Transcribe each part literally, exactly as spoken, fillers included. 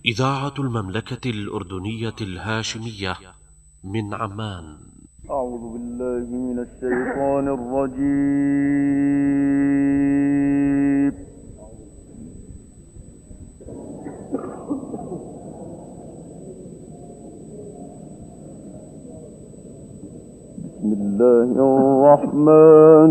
إذاعة المملكة الأردنية الهاشمية من عمان. أعوذ بالله من الشيطان الرجيم. بسم الله الرحمن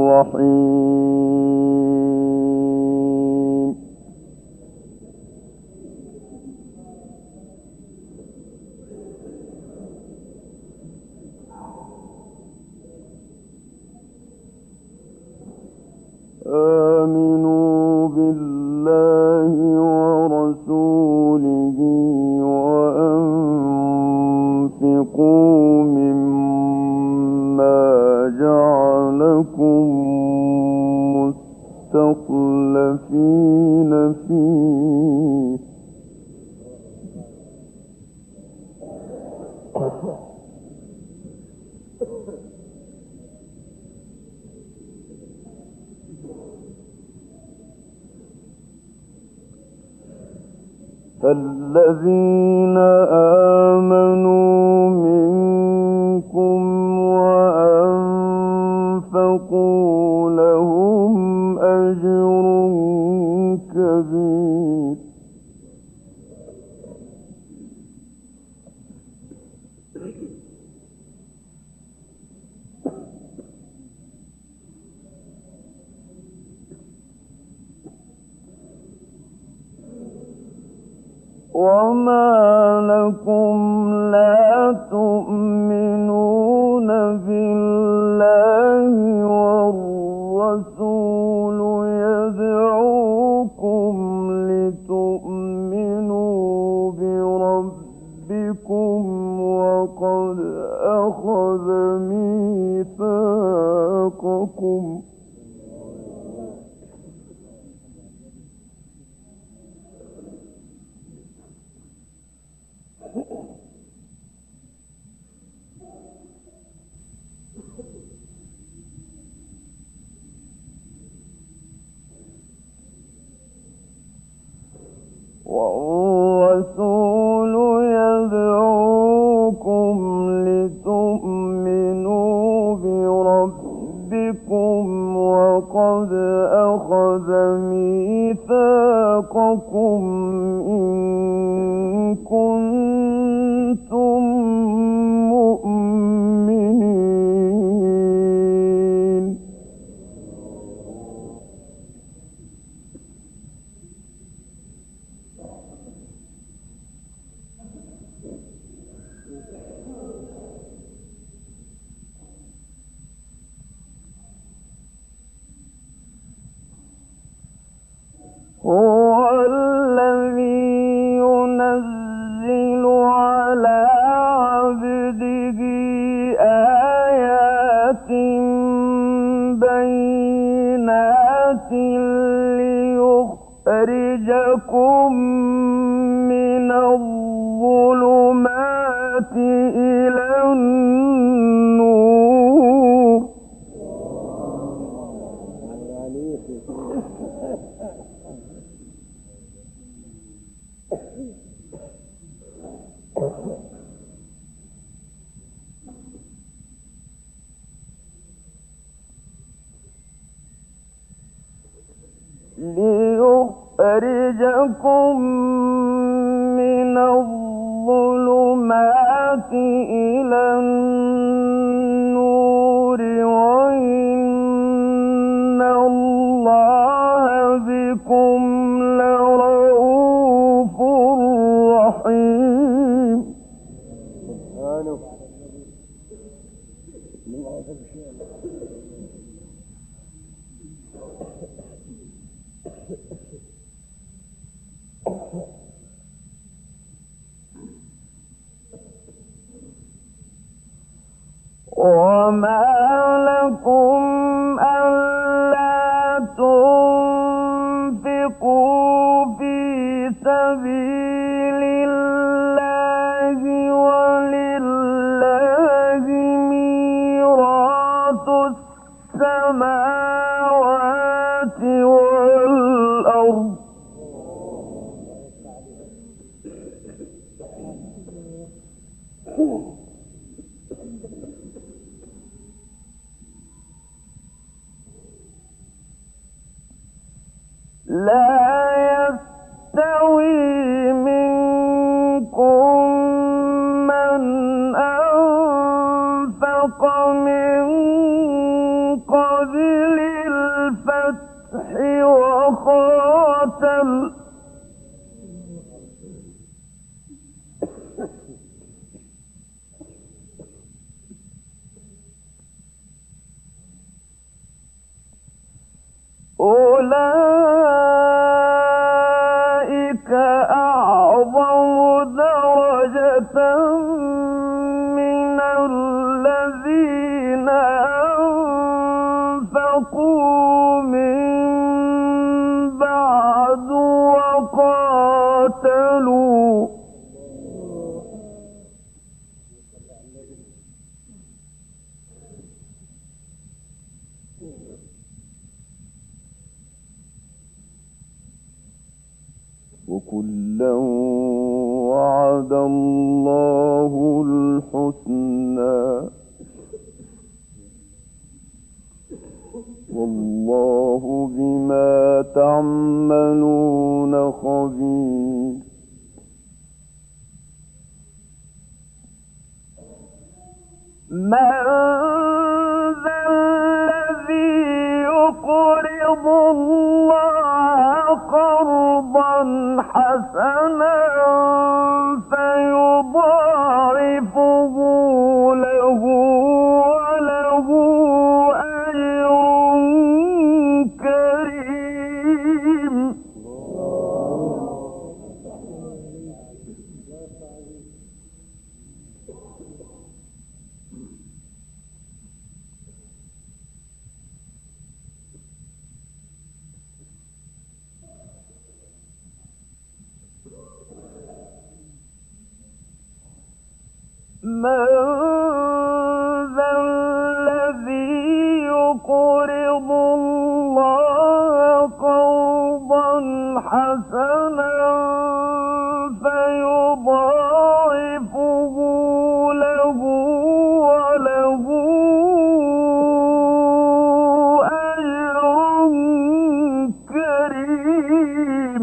الرحيم. آمنوا بالله ورسوله وأنفقوا مما جعلكم مستخلفين فيه فالذين آمنوا منكم وأنفقوا لهم أجر كبير. وما لكم لا تؤمنون بالله والرسول يدعوكم لتؤمنوا بربكم وقد أخذ ميثاقكم والرسول يدعوكم لتؤمنوا بربكم وقد أخذ ميثاقكم إن كنتم مؤمنين. هو الذي ينزل على عبده آيات بينات ليخرجكم من الظلمات إلى النور. ليخرجكم من الظلمات إلى النور وإن الله بكم لرؤوف رحيم. وما لكم ألا تنفقوا في سبيل الله ولله ميراث السماوات والأرض لا يستوي منكم من أنفق من قبل الفتح وقاتل أولئك أعظم درجة من الذين أنفقوا من بعد وقاتلوا وكلا وعد الله الحسنى والله بما تعملون خبير. من ذا الذي يقرض الله قرضا حسنا فيضاعفه له وله أجر كريم. من ذا الذي يقرض الله قرضا حسنا فيضاعفه له وله أجر كريم.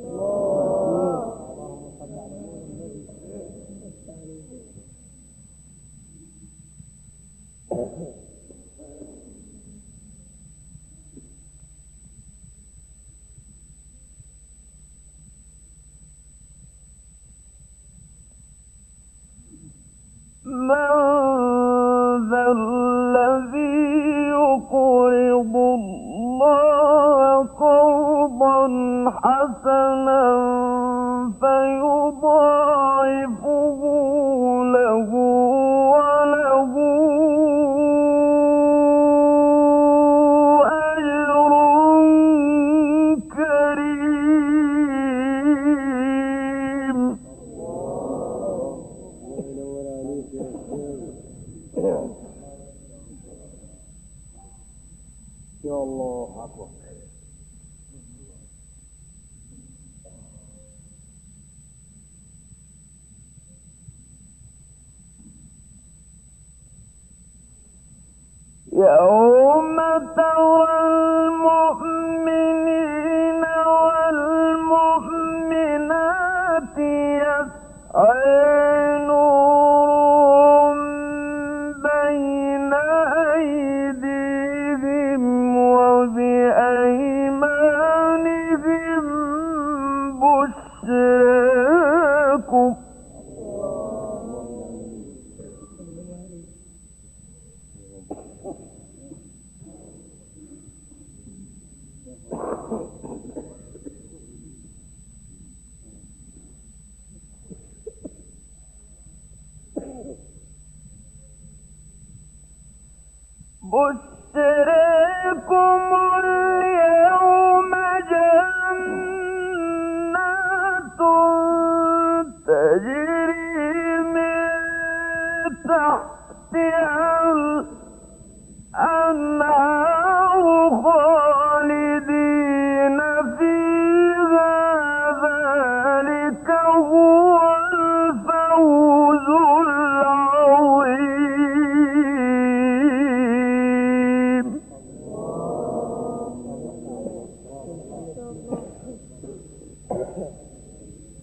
من ذا الذي يقرض الله قرضا حسنا فيضاعفه له وله أجر كريم. يا الله أكبر. يوم ترى المؤمنين والمؤمنات يسعى نورهم بين أيديهم وبأيمانهم بشراكم بشراكم اليوم جنات تجري من تحتها الأنهار خالدين فيها ذلك هو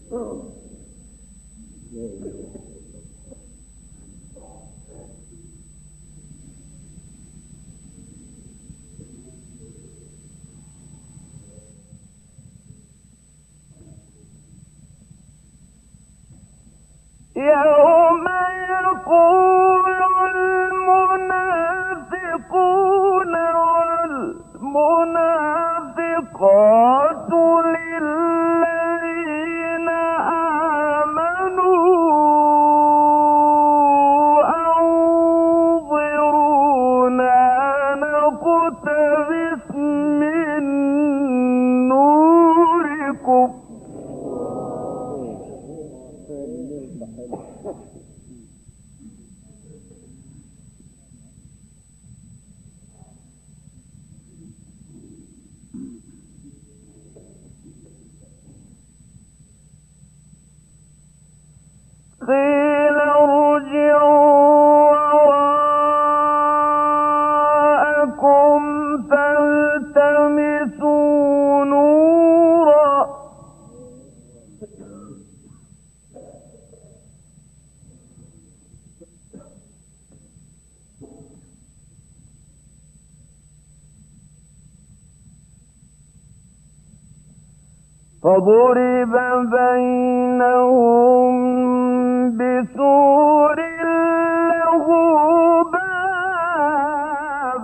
يوم يقول المنافقون والمنافقات للذين آمنوا أنظرونا نقتبس من نوركم قيل ارجعوا وراءكم فالتمسوا نورا فضرب بينهم بسور له باب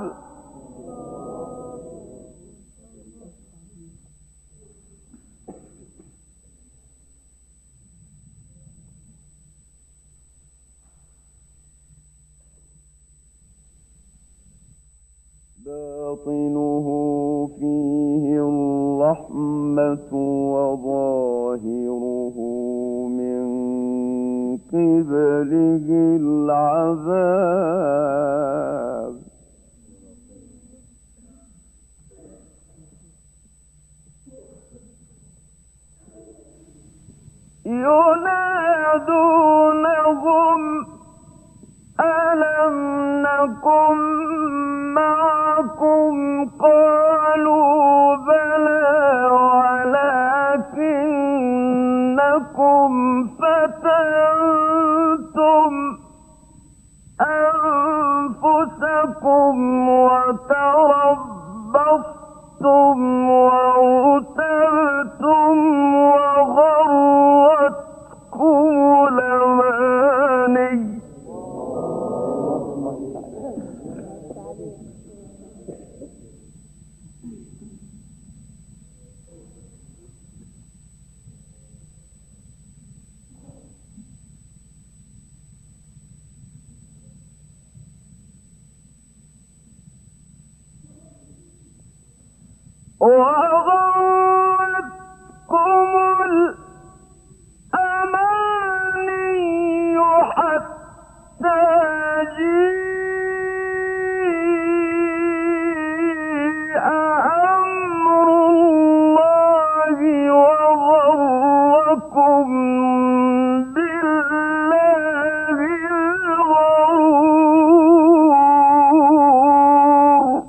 باطنه فيه الرحمة وظاهره من قبله العذاب ينادونهم ألم نكن معكم قالوا بلى ولكنكم فتنتم أنفسكم وتربصتم وارتبتم وغرتكم الأماني وغرتكم الأماني حتى جيء أمر الله وغركم بالله الغرور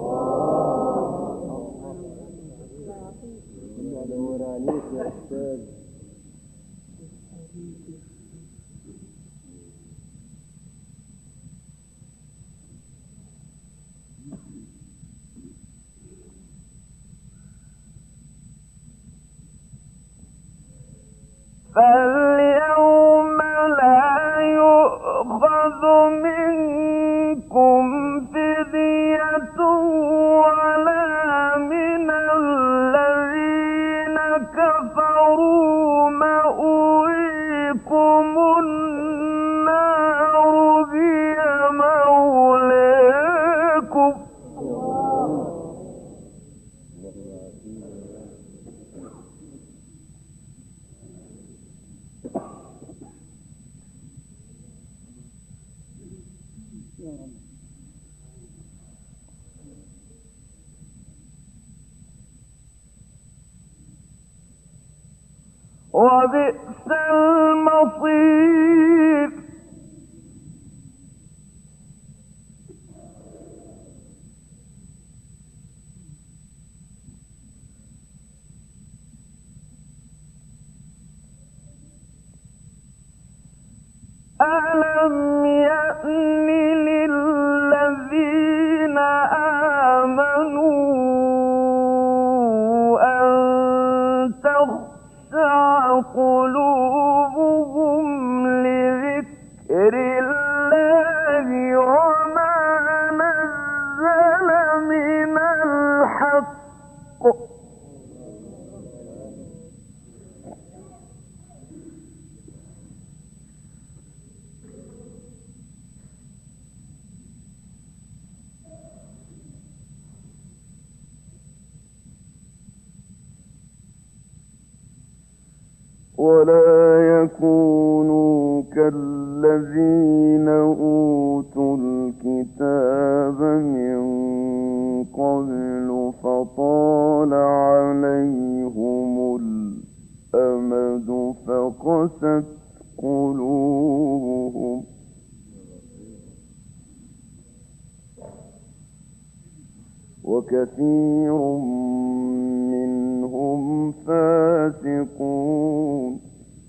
فاليوم لا يؤخذ منكم فدية ولا من الذين كفروا مأويكم النار هي مولاكم وبئس المصير ألم يأن للذين آمنوا أن تخشع قلوبهم لذكر الله وما نزل من الحق ولا يكونوا كالذين أوتوا الكتاب من قبل فطال عليهم الأمد فقست قلوبهم وكثير منهم فاسقون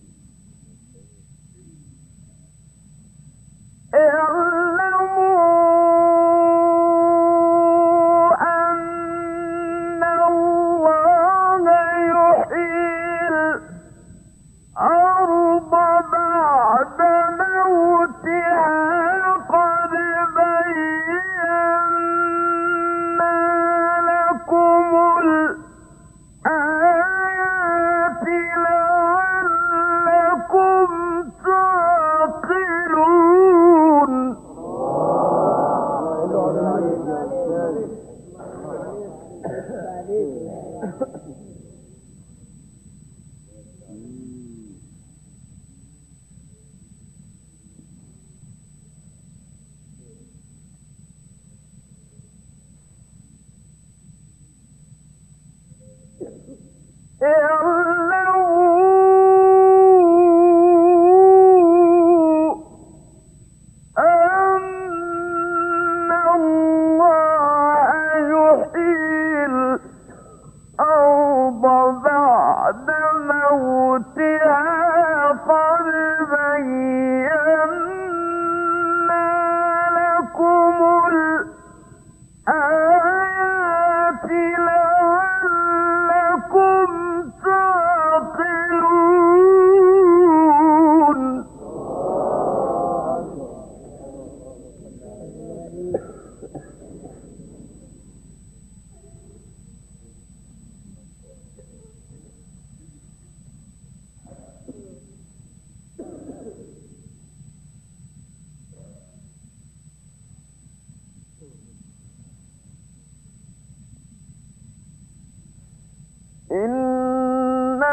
إن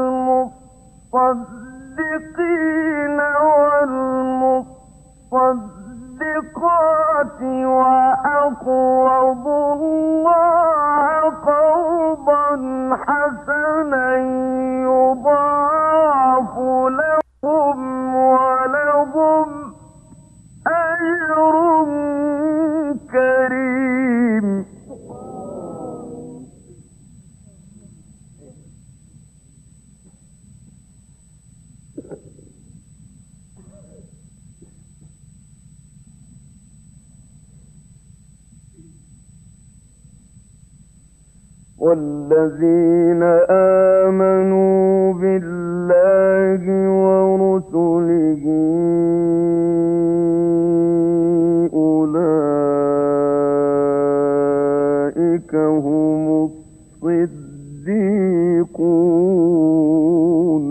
المصدقين والمصدقات وأقرضوا الله قرضا حسنا يضاعف لهم ولهم أجر كريم. والذين آمنوا بالله ورسله أولئك هم الصديقون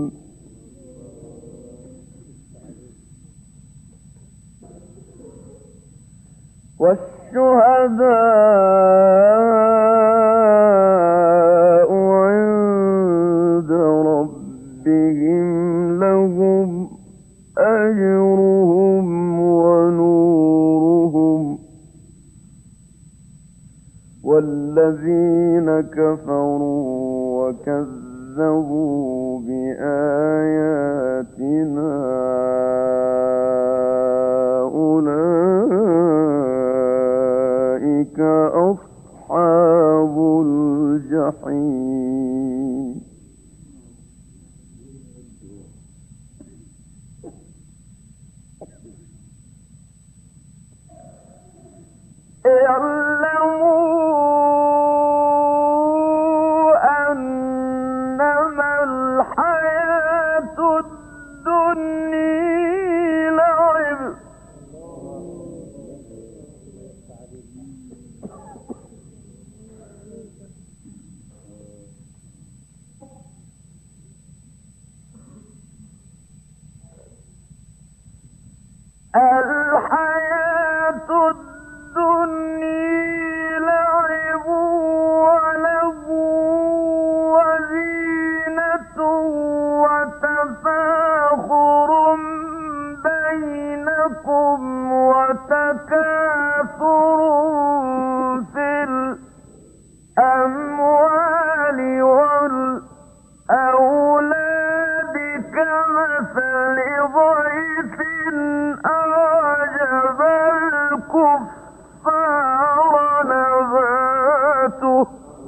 والشهداء عند ربهم لهم أجرهم ونورهم والذين كفروا وكذبوا بآياتنا أولئك أصحاب الجحيم. ضيف أعجب الكفار نباته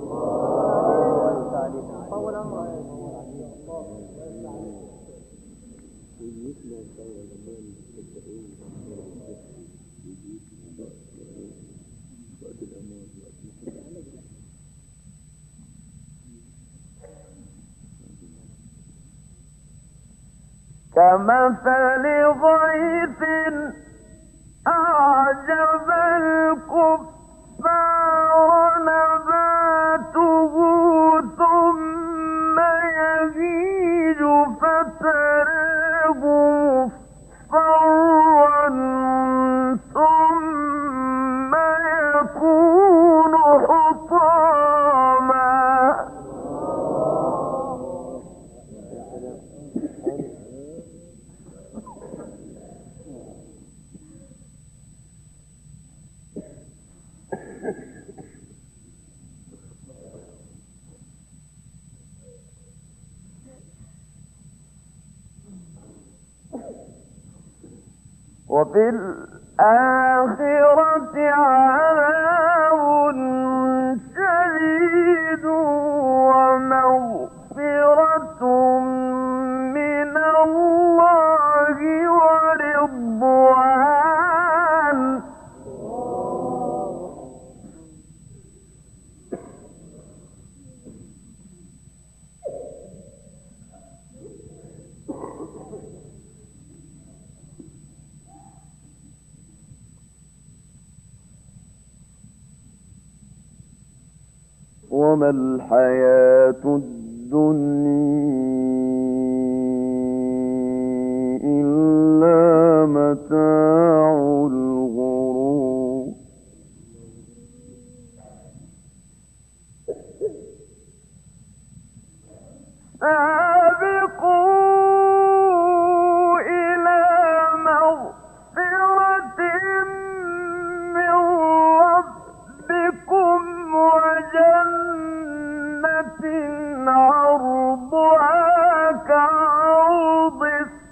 كمثل غيث أعجب الكفار نباته ثم يهيج فتراه مصفرا ثم يكون حطاما وفي الآخرة عذاب شديد ومغفرة من الله ورضوان وما الحياة الدنيا إلا متاع الغرور سابقوا إلى مغفرة من ربكم وجنة عرضها كعرض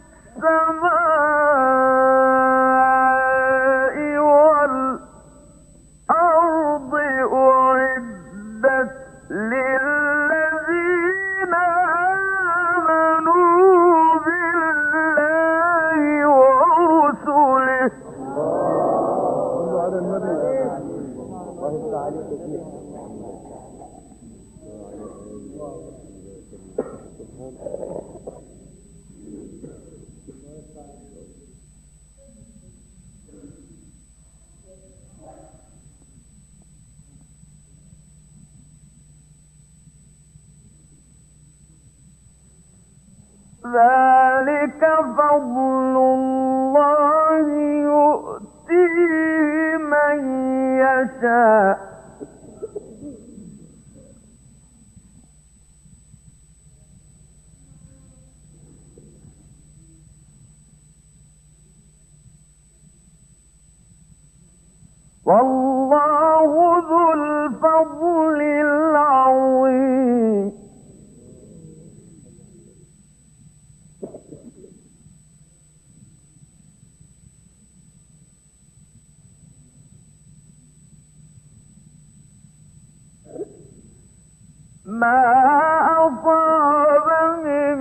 السماء والأرض أعدت للذين آمنوا بالله ورسله ذلك فضل الله يؤتيه من يشاء والله ذو الفضل العظيم ما أصاب من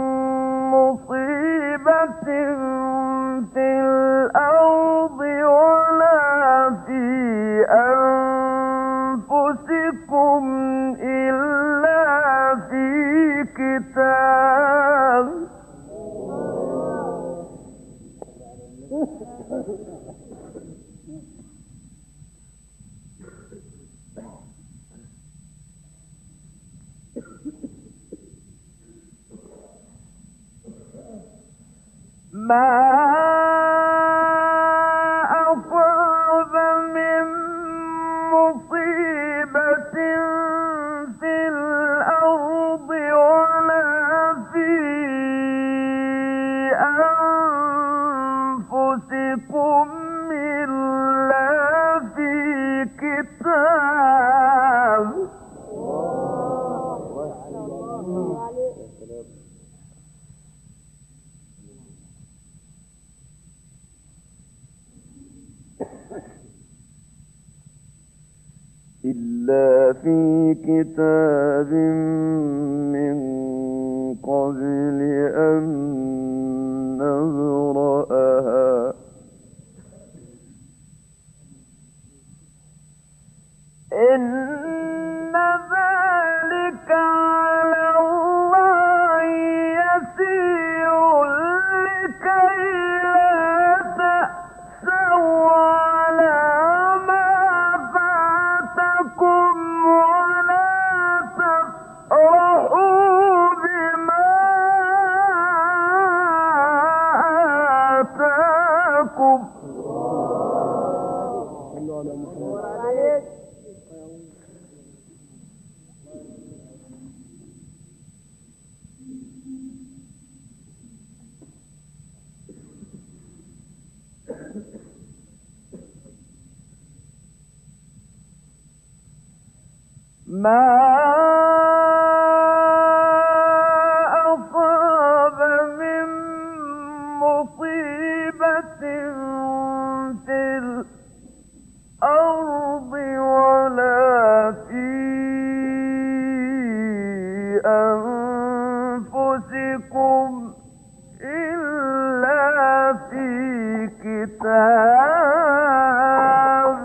مصيبة في الأرض ولا في أنفسكم إلا في كتاب ما أصاب من مصيبة في الأرض ولا في أنفسكم إلا في كتاب إلا في كتاب من قبل أن نبرأها إن ذلك على الله يسير لكي لا تأسوا على ما فاتكم ولا تفرحوا بما آتاكم. ما أصاب من مصيبة في الأرض ولا في أنفسكم إلا في كتاب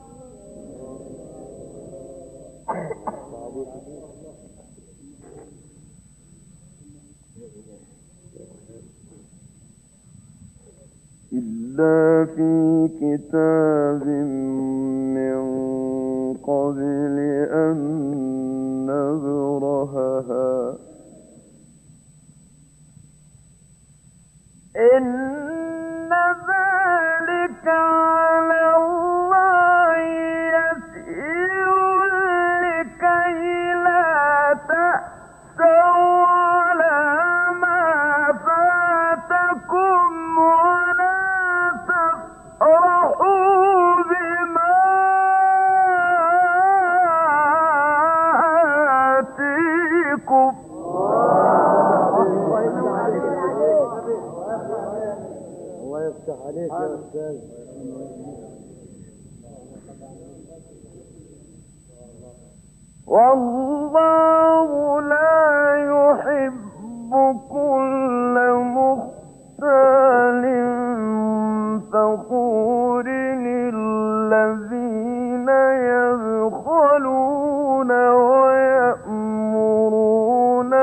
إلا في كتاب من قبل أن نبرهها إن ذلك على الله يسير لكي لا تأسوا على ما فاتكم ولا تفرحوا بما آتيكم. الله يفتح عليك يا أستاذ. والله لا يحب كل مختال فخور الذين يبخلون ويأمرون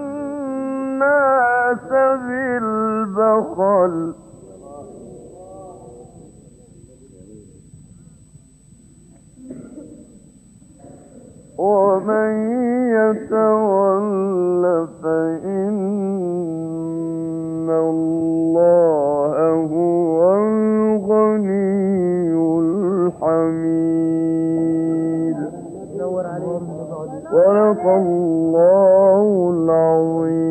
الناس بالبخل ومن يتول فإن الله هو الغني الحميد. صدق الله العظيم.